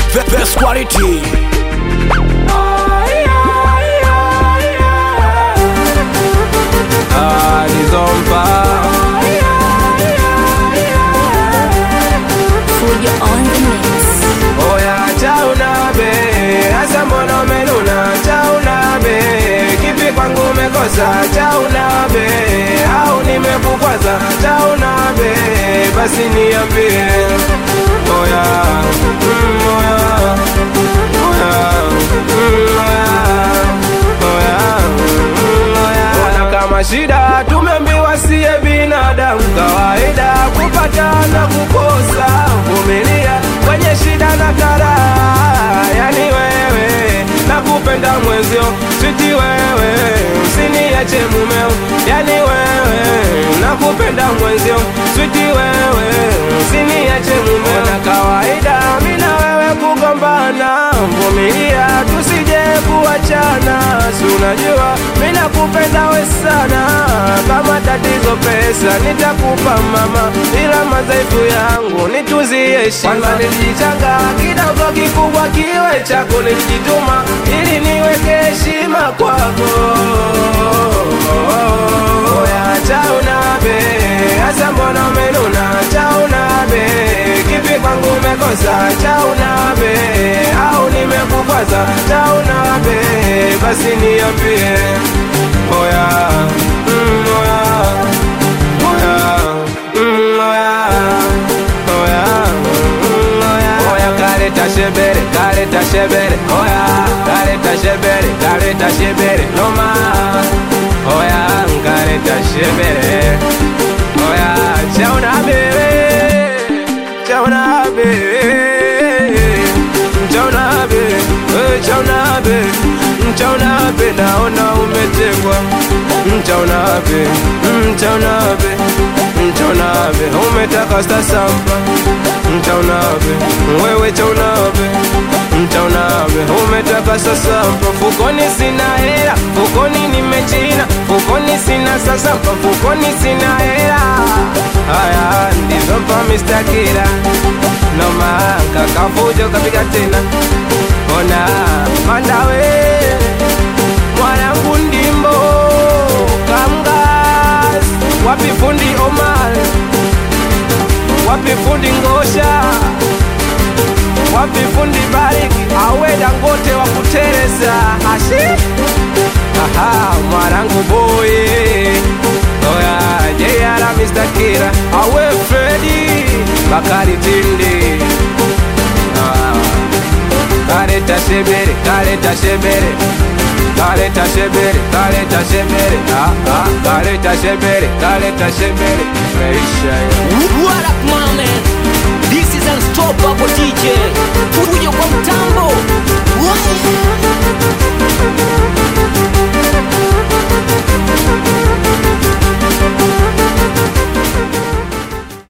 Best quality. Nizompa Put you on the mix. oya chaunabe, asa mbona umenuna chaunabe, kipi kwangu umekosa chaunabe, au nimekukwaza chaunabe, basi niambie oya oya oya kama shida tumeambiwa siye binadamu, kawaida kupata na kukosa, vumilia kwenye shida na karaha. Yani wewe nakupenda mwenzio, switi wewe usiniache mumeo. Yani wewe nakupenda mwenzio, switi wewe usiniache mumeo. Na kawaida mimi na wewe kugombana, vumilia tusije kuachana. Si unajua mimi nakupenda we sana, kama tatizo pesa nitakupa mama, ila madhaifu yangu nituzie heshima. Kwanza nilijichanga kidogo, kikubwa kiwe chako, nilijituma ili niweke heshima kwako. Oya chaunabe, asa mbona umenuna chaunabe, kipi kwangu umekosa chaunabe, au nimekukwaza chaunabe, basi niambie oya oya oya kareta shebere oya kareta shebere noma oya kareta shebere oya chaunabe chaunabe naona umetegwa chaunabe umetaka stasampa chaunabe wewe chaunabe umetaka sasampa. Fukoni sina hela, fukoni nimechina, fukoni sina sasampa, fukoni sina hela. Haya ndizompa Mr. Kira noma, kakafujo kapiga tena. Ona mandawe mwanangu ndimbo kamgas, wapi fundi Omar, wapi fundi Ngosha, wapi fundi Bariki, awe Dangote wa kutereza ashi. Aha mwanangu boy oya JR Mr. Kira, awe Freddy Bakari Tindi kareta shebere kareta shebere What up, my man?